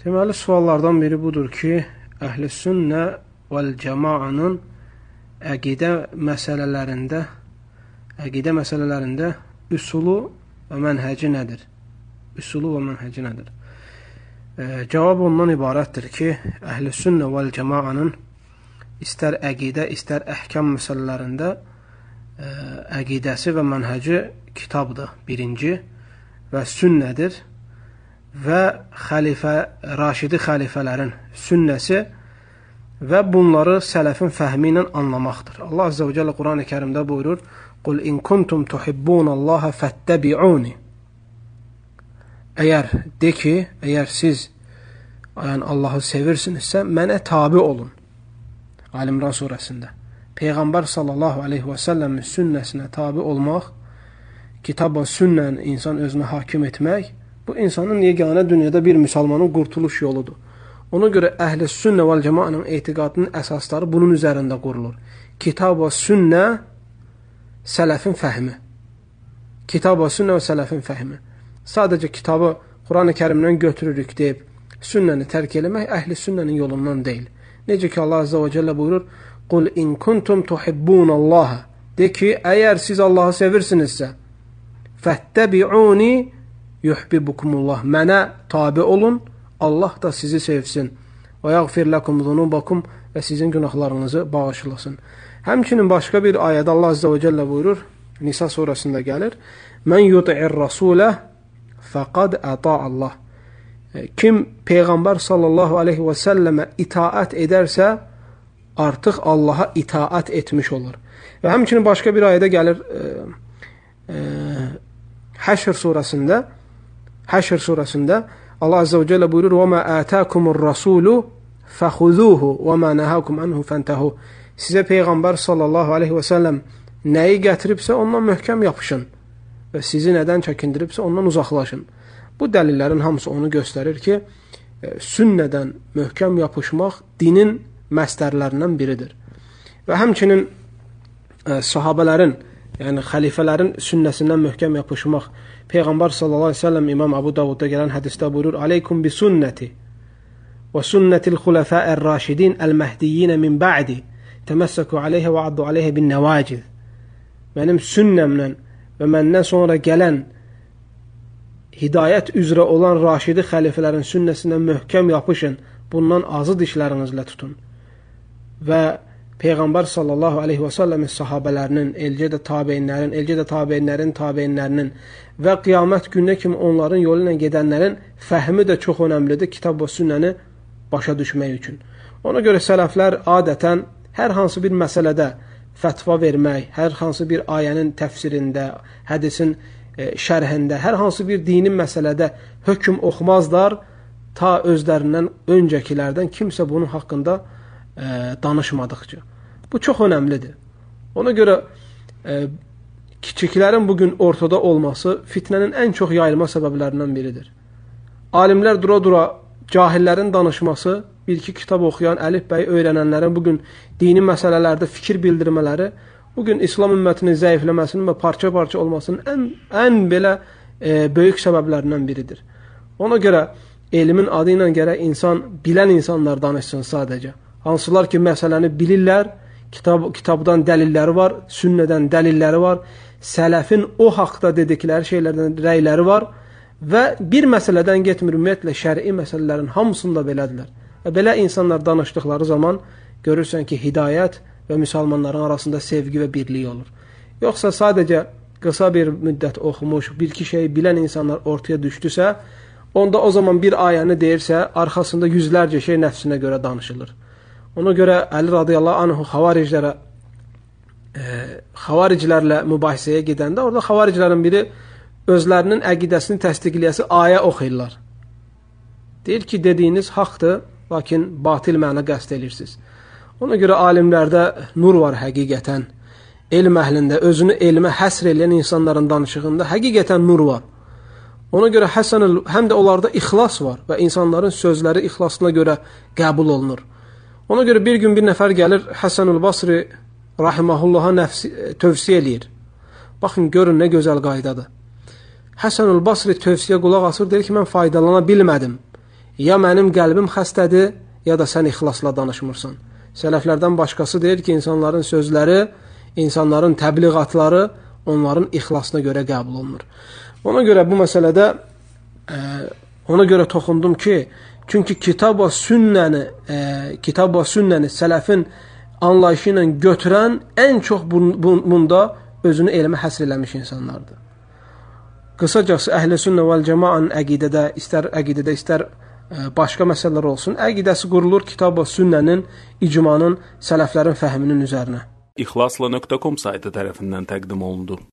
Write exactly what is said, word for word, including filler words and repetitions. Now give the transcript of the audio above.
Deməli, suallardan biri budur ki, Əhl-i Sünnə vəl Cəmaanın əqidə məsələlərində əqidə məsələlərində üsulu və mənhəci nədir? Üsulu və mənhəci nədir? E, cavab ondan ibarətdir ki, Əhl-i Sünnə vəl Cəmaanın istər əqidə, istər əhkam məsələlərində e, əqidəsi və mənhəci kitabdır, birinci, və sünnədir və xəlifə, raşidi xəlifələrin sünnəsi və bunları sələfin fəhmi ilə anlamaqdır. Allah Azze və Cəllə Quran-ı Kərimdə buyurur: "Qul in kuntum tuhibbunallaha fattabi'uni." Əgər de ki, əgər siz yəni Allahı sevirsinizsə, mənə tabe olun. Ali İmran surəsində. Peyğəmbər sallallahu aleyhi və səlləmin sünnəsinə tabe olmaq, kitab və sünnəni insan özünə hakim etmək, bu insanın yeganə dünyada bir müsəlmanın qurtuluş yoludur. Ona görə Əhl-i Sünnə vəl Cəmaanın etiqadının əsasları bunun üzərində qurulur. Kitab və sünnə, sələfin fəhmi. Kitab və sünnə və sələfin fəhmi. Sadəcə kitabı Quran-ı Kərimdən götürürük deyib, sünnəni tərk eləmək Əhl-i Sünnənin yolundan deyil. Necə ki Allah Azze və Cəllə buyurur: "Qul in kuntum tuhibbunallaha." De ki, əgər siz Allahı sevirsinizsə, "Fattabi'uni yuhibbukumullah." Mənə tabe olun, Allah da sizi sevsin. "Və yaghfir lakum zunubakum." Və sizin günahlarınızı bağışlasın. Həmçinin başqa bir ayədə Allah Azze və Cəllə buyurur, Nisa surəsində gəlir: "Mən yuti'ir rasulə fəqad ata'allah." Kim Peyğəmbər sallallahu aleyhi və səlləmə itaət edərsə, artıq Allaha itaət etmiş olur. Və həmçinin başqa bir ayədə gəlir, e, e, Həşr surəsində, Həşr surəsində Allah Azze və Cəllə buyurur: "Və mə ətəkumur rasulu fəxuzuhu və mə nəhəkum anhu fəntəhu." Sizə Peyğəmbər sallallahu aleyhi və səlləm nəyi gətiribsə, ondan möhkəm yapışın və sizi nədən çəkindiribsə, ondan uzaqlaşın. Bu dəlillərin hamısı onu göstərir ki, e, sünnədən möhkəm yapışmaq dinin məstərlərindən biridir. Və həmçinin e, sahabələrin, yəni xəlifələrin sünnəsindən möhkəm yapışmaq. Peyğəmbər sallallahu aleyhi ve sellem İmam Əbu Davudda gələn hədisdə buyurur: "Aleykum bi sünnəti və sünnətil xulafə'ər raşidin əl-məhdiyyin min ba'di. Təməssəku aleyhə və addu aleyhə bin nəvaciz." Mənim sünnəmlə və məndən sonra gələn hidayət üzrə olan raşidi xəlifələrin sünnəsindən möhkəm yapışın, bundan azı dişlərinizlə tutun. Və Peyğəmbər sallallahu aleyhi və səlləmin sahabələrinin, elcə də tabeinlərin, elcə də tabeinlərin, tabeinlərinin və qiyamət gününə kimi onların yolu ilə gedənlərin fəhmi də çox önəmlidir kitab və sünnəni başa düşmək üçün. Ona görə sələflər adətən hər hansı bir məsələdə fətva vermək, hər hansı bir ayənin təfsirində, hədisin e, şərhində, hər hansı bir dini məsələdə hökm oxumazlar, ta özlərindən öncəkilərdən kimsə bunun haqqında e, danışmadıqca. Bu çox önəmlidir. Ona görə e, kiçiklərin bugün ortada olması fitnənin ən çox yayılma səbəblərindən biridir. Alimlər dura-dura cahillərin danışması, bir-iki kitab oxuyan, əlif bəyi öyrənənlərin bugün dini məsələlərdə fikir bildirmələri, bugün İslam ümmətinin zəifləməsinin və parça-parça olmasının ən, ən belə e, böyük səbəblərindən biridir. Ona görə elmin adı ilə gərək insan, bilən insanlar danışsın sadəcə. Hansılar ki, məsələni bilirlər, kitab, kitabdan dəlilləri var, sünnədən dəlilləri var, sələfin o haqda dedikləri şeylərdən rəyləri var və bir məsələdən getmir, ümumiyyətlə şəri məsələlərin hamısında belədirlər. Və belə insanlar danışdıqları zaman görürsən ki, hidayət və müsəlmanların arasında sevgi və birlik olur. Yoxsa sadəcə qısa bir müddət oxumuş, bir-iki şeyi bilən insanlar ortaya düşdüsə, onda o zaman bir ayəni deyirsə, arxasında yüzlərcə şey nəfsinə görə danışılır. Ona görə Əli radiyallahu anhu xavariclərə e, xavariclərlə mübahisəyə gedəndə, orada xavariclərin biri özlərinin əqidəsini təsdiqləyəsi ayə oxuyurlar. Deyir ki, dediyiniz haqdır, lakin batil məna qəsd edirsiniz. Ona görə alimlərdə nur var həqiqətən. Elm əhlində, özünü elmə həsr eləyən insanların danışığında həqiqətən nur var. Ona görə həsən, həm də onlarda ixlas var və insanların sözləri ixlasına görə qəbul olunur. Ona görə bir gün bir nəfər gəlir, Həsən-ül Basri rahimahullaha nəfsi, tövsiyə eləyir. Baxın, görün nə gözəl qaydadır. Həsən-ül Basri tövsiyə qulaq asır, deyir ki, mən faydalana bilmədim. ya mənim qəlbim xəstədir, ya da sən ixlasla danışmırsan. Sələflərdən başqası deyir ki, insanların sözləri, insanların təbliğatları onların ixlasına görə qəbul olunur. Ona görə bu məsələdə e, ona görə toxundum ki, çünki kitab və sünnəni, e, kitab və sünnəni sələfin anlayışı ilə götürən ən çox bun, bun, bunda özünü elmə həsr eləmiş insanlardır. Qısacası əhl-i sünnə vəl cəmaənin əqidədə, istər əqidədə, istər ə, başqa məsələlər olsun, əqidəsi qurulur kitab və sünnənin, icmanın, sələflərin fəhminin üzərinə. İxlasla nöqtə com saytı tərəfindən təqdim olundu.